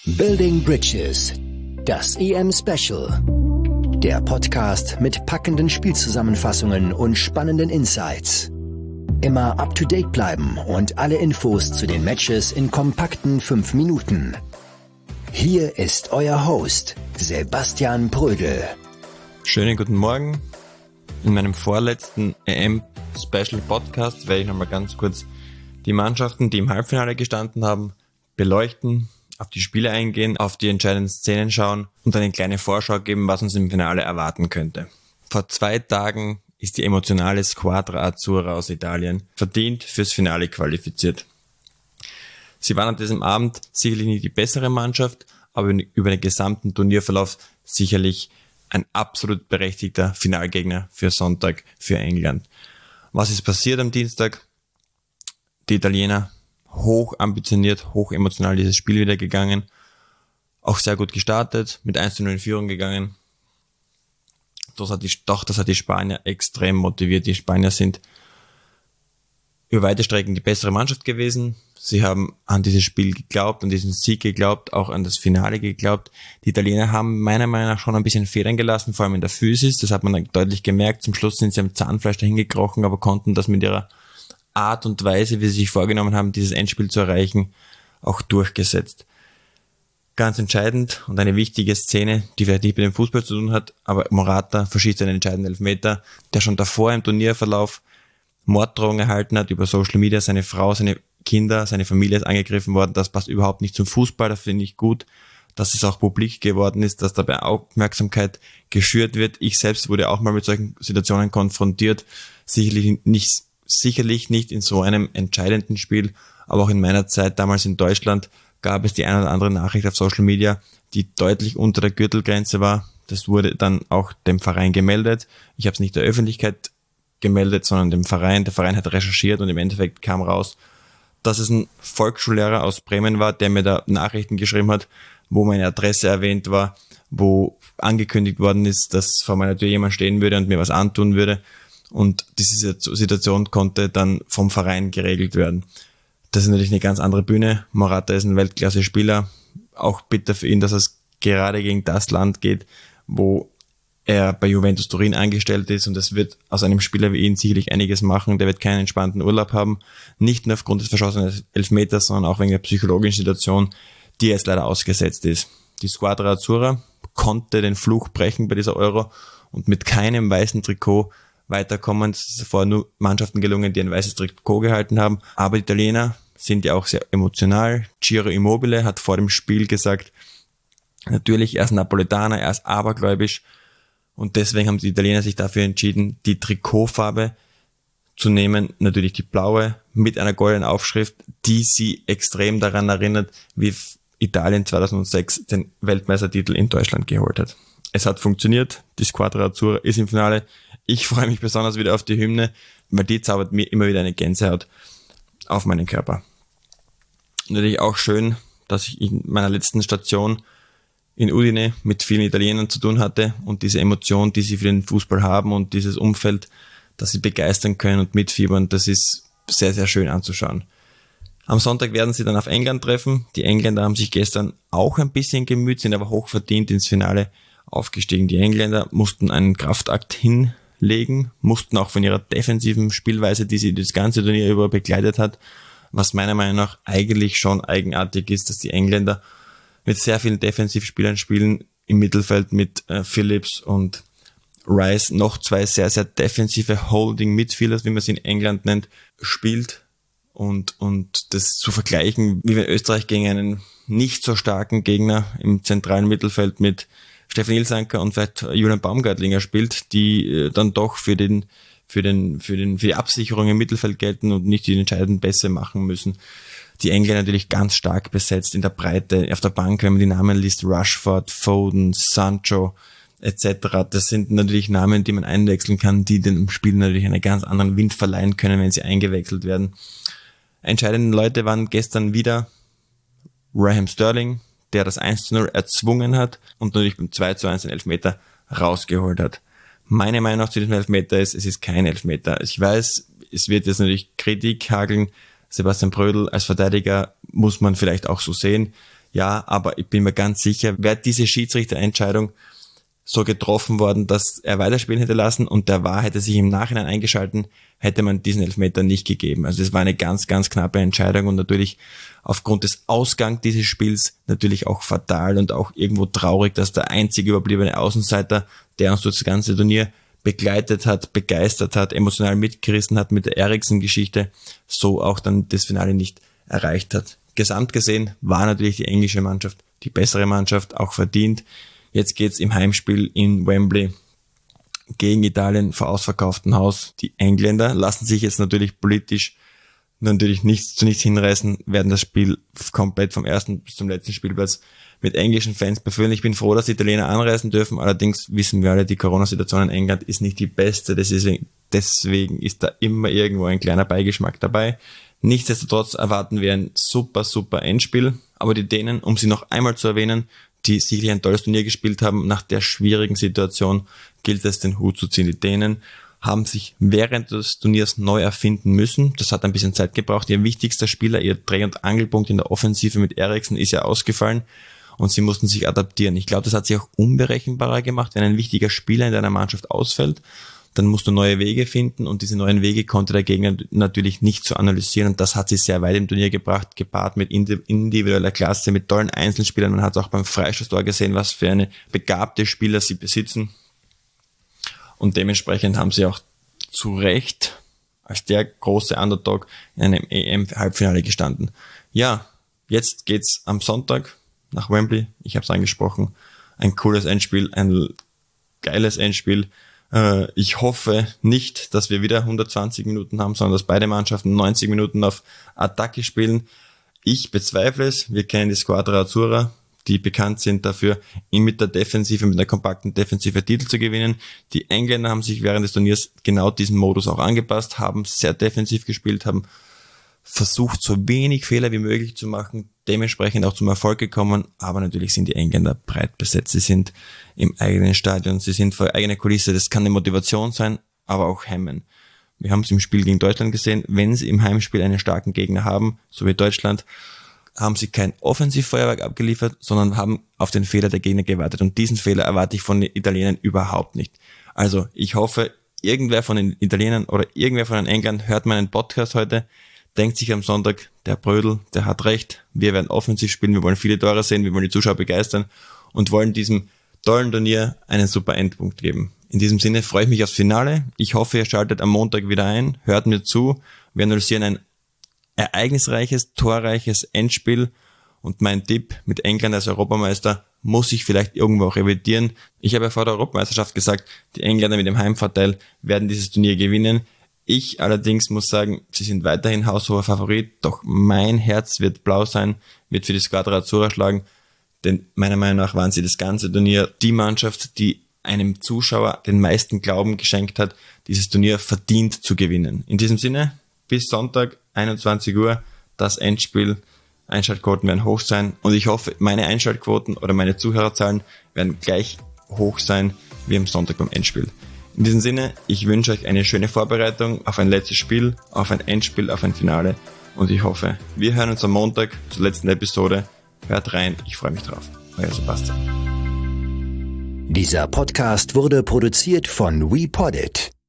Building Bridges, das EM-Special. Der Podcast mit packenden Spielzusammenfassungen und spannenden Insights. Immer up-to-date bleiben und alle Infos zu den Matches in kompakten 5 Minuten. Hier ist euer Host, Sebastian Prödel. Schönen guten Morgen. In meinem vorletzten EM-Special-Podcast werde ich nochmal ganz kurz die Mannschaften, die im Halbfinale gestanden haben, beleuchten, auf die Spiele eingehen, auf die entscheidenden Szenen schauen und eine kleine Vorschau geben, was uns im Finale erwarten könnte. Vor 2 Tagen ist die emotionale Squadra Azzurra aus Italien verdient fürs Finale qualifiziert. Sie waren an diesem Abend sicherlich nicht die bessere Mannschaft, aber über den gesamten Turnierverlauf sicherlich ein absolut berechtigter Finalgegner für Sonntag für England. Was ist passiert am Dienstag? Die Italiener hoch ambitioniert, hoch emotional dieses Spiel wieder gegangen. Auch sehr gut gestartet, mit 1:0 in Führung gegangen. Das hat die Spanier extrem motiviert. Die Spanier sind über weite Strecken die bessere Mannschaft gewesen. Sie haben an dieses Spiel geglaubt, an diesen Sieg geglaubt, auch an das Finale geglaubt. Die Italiener haben meiner Meinung nach schon ein bisschen Federn gelassen, vor allem in der Physis. Das hat man dann deutlich gemerkt. Zum Schluss sind sie am Zahnfleisch dahin gekrochen, aber konnten das mit ihrer Art und Weise, wie sie sich vorgenommen haben, dieses Endspiel zu erreichen, auch durchgesetzt. Ganz entscheidend und eine wichtige Szene, die vielleicht nicht mit dem Fußball zu tun hat, aber Morata verschießt einen entscheidenden Elfmeter, der schon davor im Turnierverlauf Morddrohungen erhalten hat über Social Media. Seine Frau, seine Kinder, seine Familie ist angegriffen worden. Das passt überhaupt nicht zum Fußball. Da finde ich gut, dass es auch publik geworden ist, dass dabei Aufmerksamkeit geschürt wird. Ich selbst wurde auch mal mit solchen Situationen konfrontiert. Sicherlich nicht in so einem entscheidenden Spiel, aber auch in meiner Zeit damals in Deutschland gab es die eine oder andere Nachricht auf Social Media, die deutlich unter der Gürtelgrenze war. Das wurde dann auch dem Verein gemeldet. Ich habe es nicht der Öffentlichkeit gemeldet, sondern dem Verein. Der Verein hat recherchiert und im Endeffekt kam raus, dass es ein Volksschullehrer aus Bremen war, der mir da Nachrichten geschrieben hat, wo meine Adresse erwähnt war, wo angekündigt worden ist, dass vor meiner Tür jemand stehen würde und mir was antun würde. Und diese Situation konnte dann vom Verein geregelt werden. Das ist natürlich eine ganz andere Bühne. Morata ist ein Weltklasse-Spieler. Auch bitter für ihn, dass es gerade gegen das Land geht, wo er bei Juventus Turin angestellt ist. Und es wird aus einem Spieler wie ihn sicherlich einiges machen. Der wird keinen entspannten Urlaub haben. Nicht nur aufgrund des verschossenen Elfmeters, sondern auch wegen der psychologischen Situation, die jetzt leider ausgesetzt ist. Die Squadra Azzurra konnte den Fluch brechen bei dieser Euro und mit keinem weißen Trikot weiterkommen. Es ist vorher nur Mannschaften gelungen, die ein weißes Trikot gehalten haben. Aber die Italiener sind ja auch sehr emotional. Ciro Immobile hat vor dem Spiel gesagt, natürlich, er ist Napoletaner, er ist abergläubisch. Und deswegen haben die Italiener sich dafür entschieden, die Trikotfarbe zu nehmen. Natürlich die blaue mit einer goldenen Aufschrift, die sie extrem daran erinnert, wie Italien 2006 den Weltmeistertitel in Deutschland geholt hat. Es hat funktioniert. Die Squadra Azzurra ist im Finale. Ich freue mich besonders wieder auf die Hymne, weil die zaubert mir immer wieder eine Gänsehaut auf meinen Körper. Natürlich auch schön, dass ich in meiner letzten Station in Udine mit vielen Italienern zu tun hatte und diese Emotion, die sie für den Fußball haben und dieses Umfeld, das sie begeistern können und mitfiebern, das ist sehr, sehr schön anzuschauen. Am Sonntag werden sie dann auf England treffen. Die Engländer haben sich gestern auch ein bisschen gemüht, sind aber hochverdient ins Finale aufgestiegen. Die Engländer mussten einen Kraftakt hinlegen, mussten auch von ihrer defensiven Spielweise, die sie das ganze Turnier über begleitet hat, was meiner Meinung nach eigentlich schon eigenartig ist, dass die Engländer mit sehr vielen Defensivspielern spielen, im Mittelfeld mit Phillips und Rice, noch 2 sehr, sehr defensive Holding Midfielders, wie man sie in England nennt, spielt und das zu vergleichen, wie wenn Österreich gegen einen nicht so starken Gegner im zentralen Mittelfeld mit Stefan Ilsanker und vielleicht Julian Baumgartlinger spielt, die dann doch für die Absicherung im Mittelfeld gelten und nicht die entscheidenden Pässe machen müssen. Die Engländer natürlich ganz stark besetzt in der Breite, auf der Bank, wenn man die Namen liest, Rashford, Foden, Sancho etc. Das sind natürlich Namen, die man einwechseln kann, die dem Spiel natürlich einen ganz anderen Wind verleihen können, wenn sie eingewechselt werden. Entscheidende Leute waren gestern wieder Raheem Sterling, der das 1:0 erzwungen hat und natürlich beim 2:1 den Elfmeter rausgeholt hat. Meine Meinung zu diesem Elfmeter ist, es ist kein Elfmeter. Ich weiß, es wird jetzt natürlich Kritik hageln. Sebastian Prödel als Verteidiger muss man vielleicht auch so sehen. Ja, aber ich bin mir ganz sicher, wäre diese Schiedsrichterentscheidung so getroffen worden, dass er weiterspielen hätte lassen und der VAR hätte sich im Nachhinein eingeschalten, hätte man diesen Elfmeter nicht gegeben. Also es war eine ganz, ganz knappe Entscheidung und natürlich aufgrund des Ausgangs dieses Spiels natürlich auch fatal und auch irgendwo traurig, dass der einzige überbliebene Außenseiter, der uns durch das ganze Turnier begleitet hat, begeistert hat, emotional mitgerissen hat mit der Eriksen-Geschichte, so auch dann das Finale nicht erreicht hat. Gesamt gesehen war natürlich die englische Mannschaft die bessere Mannschaft, auch verdient. Jetzt geht's im Heimspiel in Wembley gegen Italien vor ausverkauftem Haus. Die Engländer lassen sich jetzt natürlich politisch natürlich nichts hinreißen, werden das Spiel komplett vom ersten bis zum letzten Spielplatz mit englischen Fans befüllen. Ich bin froh, dass die Italiener anreisen dürfen. Allerdings wissen wir alle, die Corona-Situation in England ist nicht die beste. Deswegen ist da immer irgendwo ein kleiner Beigeschmack dabei. Nichtsdestotrotz erwarten wir ein super, super Endspiel. Aber die Dänen, um sie noch einmal zu erwähnen, die sicherlich ein tolles Turnier gespielt haben, nach der schwierigen Situation gilt es, den Hut zu ziehen. Die Dänen haben sich während des Turniers neu erfinden müssen. Das hat ein bisschen Zeit gebraucht. Ihr wichtigster Spieler, ihr Dreh- und Angelpunkt in der Offensive mit Eriksen ist ja ausgefallen und sie mussten sich adaptieren. Ich glaube, das hat sich auch unberechenbarer gemacht. Wenn ein wichtiger Spieler in deiner Mannschaft ausfällt, dann musst du neue Wege finden und diese neuen Wege konnte der Gegner natürlich nicht so analysieren und das hat sie sehr weit im Turnier gebracht, gepaart mit individueller Klasse, mit tollen Einzelspielern. Man hat auch beim Freistoßtor gesehen, was für eine begabte Spieler sie besitzen und dementsprechend haben sie auch zu Recht als der große Underdog in einem EM-Halbfinale gestanden. Ja, jetzt geht's am Sonntag nach Wembley, ich habe es angesprochen, ein cooles Endspiel, ein geiles Endspiel. Ich hoffe nicht, dass wir wieder 120 Minuten haben, sondern dass beide Mannschaften 90 Minuten auf Attacke spielen. Ich bezweifle es. Wir kennen die Squadra Azzurra, die bekannt sind dafür, mit der Defensive, mit einer kompakten Defensive Titel zu gewinnen. Die Engländer haben sich während des Turniers genau diesen Modus auch angepasst, haben sehr defensiv gespielt, haben versucht, so wenig Fehler wie möglich zu machen, dementsprechend auch zum Erfolg gekommen, aber natürlich sind die Engländer breit besetzt. Sie sind im eigenen Stadion, sie sind vor eigener Kulisse, das kann eine Motivation sein, aber auch hemmen. Wir haben es im Spiel gegen Deutschland gesehen, wenn sie im Heimspiel einen starken Gegner haben, so wie Deutschland, haben sie kein Offensivfeuerwerk abgeliefert, sondern haben auf den Fehler der Gegner gewartet und diesen Fehler erwarte ich von den Italienern überhaupt nicht. Also ich hoffe, irgendwer von den Italienern oder irgendwer von den Engländern hört meinen Podcast heute, denkt sich am Sonntag, der Brödel, der hat recht, wir werden offensiv spielen, wir wollen viele Tore sehen, wir wollen die Zuschauer begeistern und wollen diesem tollen Turnier einen super Endpunkt geben. In diesem Sinne freue ich mich aufs Finale. Ich hoffe, ihr schaltet am Montag wieder ein, hört mir zu, wir analysieren ein ereignisreiches, torreiches Endspiel und mein Tipp mit England als Europameister muss ich vielleicht irgendwo auch revidieren. Ich habe ja vor der Europameisterschaft gesagt, die Engländer mit dem Heimvorteil werden dieses Turnier gewinnen. Ich allerdings muss sagen, sie sind weiterhin haushoher Favorit, doch mein Herz wird blau sein, wird für die Squadra Azzurra schlagen, denn meiner Meinung nach waren sie das ganze Turnier die Mannschaft, die einem Zuschauer den meisten Glauben geschenkt hat, dieses Turnier verdient zu gewinnen. In diesem Sinne, bis Sonntag, 21 Uhr, das Endspiel, Einschaltquoten werden hoch sein und ich hoffe, meine Einschaltquoten oder meine Zuhörerzahlen werden gleich hoch sein wie am Sonntag beim Endspiel. In diesem Sinne, ich wünsche euch eine schöne Vorbereitung auf ein letztes Spiel, auf ein Endspiel, auf ein Finale und ich hoffe, wir hören uns am Montag zur letzten Episode. Hört rein, ich freue mich drauf. Euer Sebastian. Dieser Podcast wurde produziert von WePoddit.